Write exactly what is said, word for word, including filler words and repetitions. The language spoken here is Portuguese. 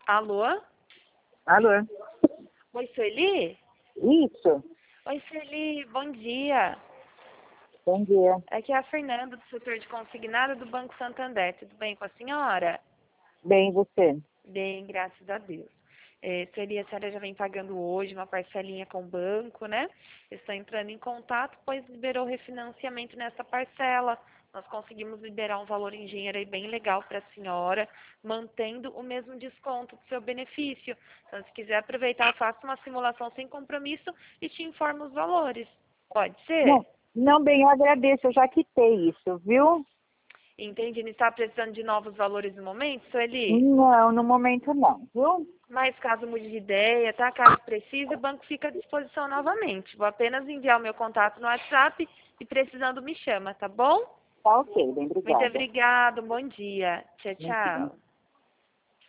Alô? Alô? Oi, Sueli? Isso. Oi, Sueli, bom dia. Bom dia. Aqui é a Fernanda, do setor de consignado do Banco Santander. Tudo bem com a senhora? Bem, e você? Bem, graças a Deus. É, Sueli, a senhora já vem pagando hoje uma parcelinha com o banco, né? Estou entrando em contato, pois liberou o refinanciamento nessa parcela. Nós conseguimos liberar um valor em dinheiro aí bem legal para a senhora, mantendo o mesmo desconto do seu benefício. Então, se quiser aproveitar, faça uma simulação sem compromisso e te informo os valores. Pode ser? Não, não, bem, eu agradeço, eu já quitei isso, viu? Entendi. Não está precisando de novos valores no momento, Sueli? Não, no momento não, viu? Mas caso mude de ideia, tá? Caso precise, o banco fica à disposição novamente. Vou apenas enviar o meu contato no WhatsApp e precisando me chama, tá bom? Tá ok, bem, Muito obrigada. obrigada, bom dia. Tchau, Muito bem. tchau.